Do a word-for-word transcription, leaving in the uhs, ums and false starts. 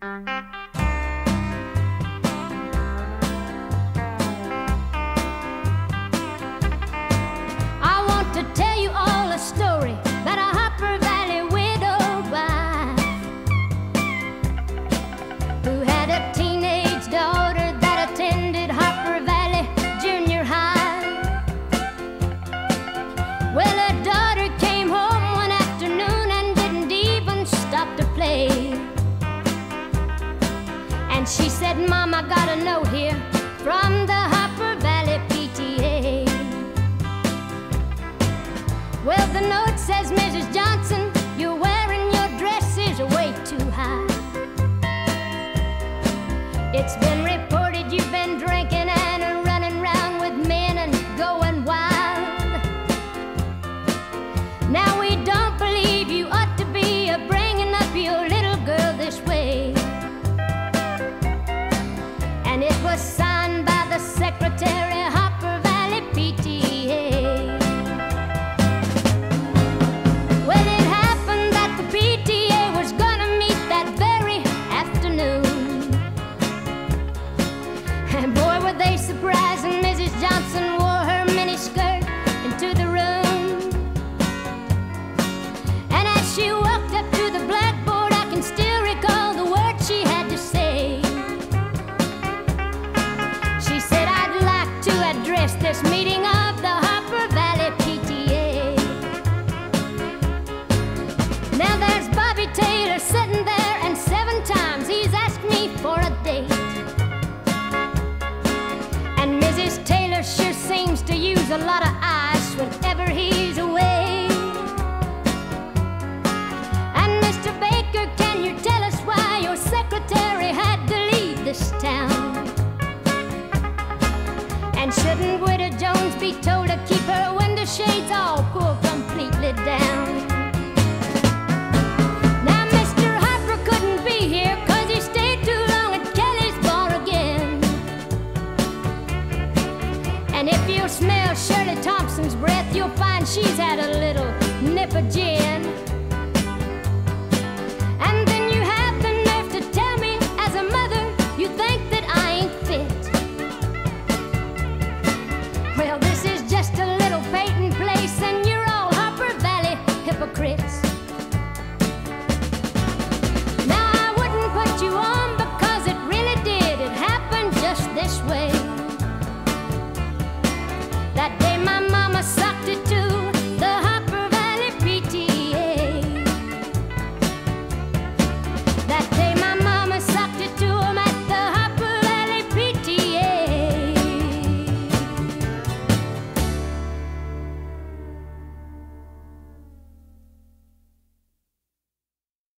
I want to tell you all a story about a Hopper Valley widow wife who had a teenage daughter that attended Hopper Valley Junior High. Well, her daughter came home one afternoon and didn't even stop to play. And she said, "Mom, I got a note here from the Hopper Valley P T A. Well, the note says, Missus Johnson, you're wearing your dresses way too high. It's been reported you've been drinking and running around with men and going wild. Now we don't believe you ought to be a bringing up your little girl this way." And it was signed by the secretary, Hopper Valley P T A. Well, it happened that the P T A was gonna meet that very afternoon. And boy, were they surprised when Missus Johnson wore her miniskirt into the room. And as she walked up to the blackboard, I can still recall the words she had to say. She said, "I'd like to address this meeting of the Hopper Valley P T A. Now there's Bobby Taylor sitting there, and seven times he's asked me for a date. And Missus Taylor sure seems to use a lot of ice whenever he's away. And Mister Baker, can you tell us why your secretary had to leave this town? And shouldn't Widow Jones be told to keep her window shades all pulled